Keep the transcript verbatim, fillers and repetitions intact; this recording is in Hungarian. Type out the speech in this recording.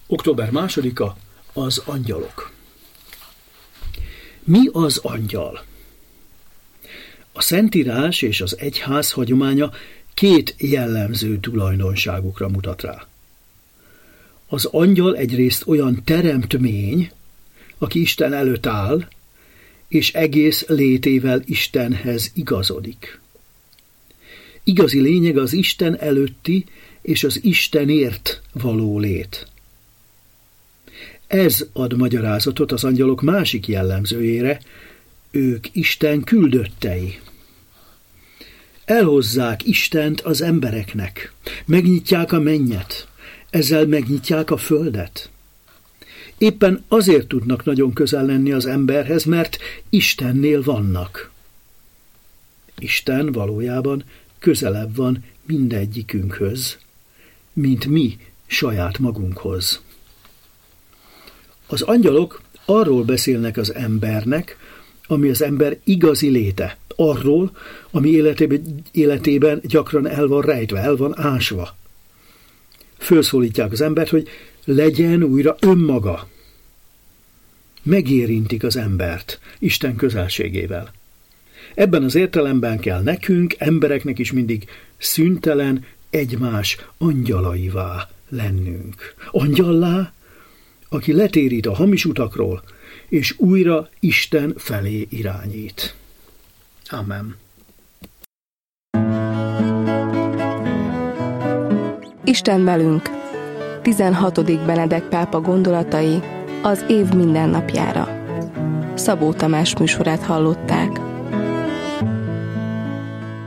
október másodika, az angyalok. Mi az angyal? A Szentírás és az egyház hagyománya két jellemző tulajdonságukra mutat rá. Az angyal egyrészt olyan teremtmény, aki Isten előtt áll, és egész létével Istenhez igazodik. Igazi lényeg az Isten előtti és az Istenért való lét. Ez ad magyarázatot az angyalok másik jellemzőjére, ők Isten küldöttei. Elhozzák Istent az embereknek, megnyitják a mennyet, ezzel megnyitják a földet. Éppen azért tudnak nagyon közel lenni az emberhez, mert Istennél vannak. Isten valójában közelebb van mindegyikünkhöz, mint mi saját magunkhoz. Az angyalok arról beszélnek az embernek, ami az ember igazi léte, arról, ami életében, életében gyakran el van rejtve, el van ásva. Fölszólítják az embert, hogy legyen újra önmaga. Megérintik az embert Isten közelségével. Ebben az értelemben kell nekünk, embereknek is mindig szüntelen egymás angyalaivá lennünk. Angyallá, aki letérít a hamis utakról, és újra Isten felé irányít. Amen. Isten velünk. tizenhatodik Benedek pápa gondolatai az év minden napjára. Szabó Tamás műsorát hallották.